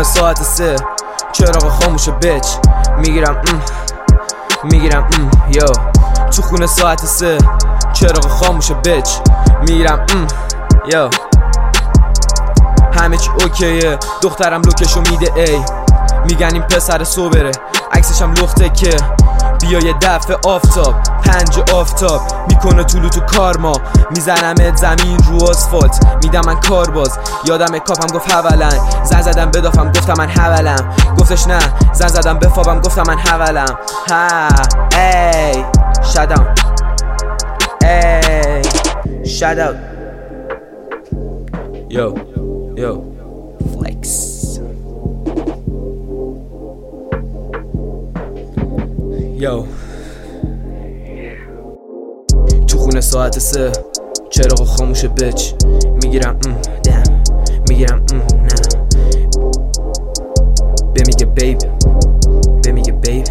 خونه ساعت 3 چراغ خاموشه بچ میگیرم یو تو خونه ساعت 3 چراغ خاموشه بچ میگیرم یو همه چی اوکیه دخترم لوکشو میده ای میگن این پسر سوبره عکسشم لخته که بیا یه دفعه آفتاب 5 آفتاب میکنه طولو تو کارما میزنمت زمین رو آسفالت میدم من کار باز یادم کاپم گفت حولن زن زدم بدافم گفتم من حولم گفتش نه زن زدم بفابم گفتم من حولم ها ای shut down ای shut out yo flex yo تو خونه ساعت 3 چراغ خاموشه بچ میگیرم میگیرم نه بمیگه بیب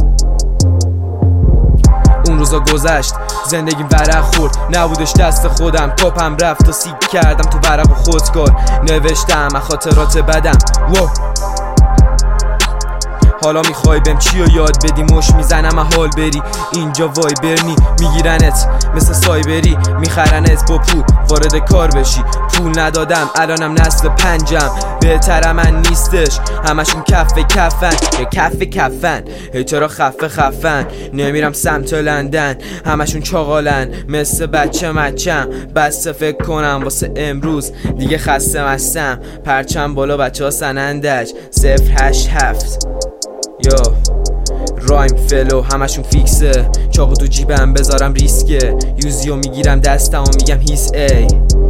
اون روزا گذشت زندگیم ورق خورد نبودش دست خودم کاپم رفت و سیک کردم تو ورق و خودکار نوشتم خاطرات بدم حالا میخوای بهم چی رو یاد بدی مش میزنم حال بری اینجا وایبرنی میگیرنت مثل سایبری میخرنت با پول وارد کار بشی پول ندادم الانم نسل 5م بهتر من نیستش همشون کفن یا کفن هی چرا خفن نمیرم سمت لندن همشون چاقالن مثل بچه مچم بسته فکر کنم واسه امروز دیگه خسته مستم پرچم بالا بچه ها سنندج 087 یا رایم فلو همشون فیکسه چاقو تو جیبم بذارم ریسکه یوزیو میگیرم دستم و میگم هیس ای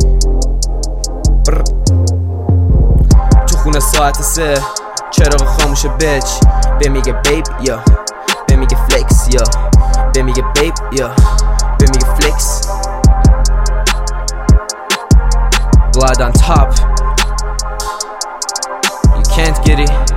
تو خونه ساعت 3 چراغ خاموشه بچ بمیگه بیب یا بمیگه فلکس یا بمیگه بیب یا بمیگه فلکس blood on top you can't get it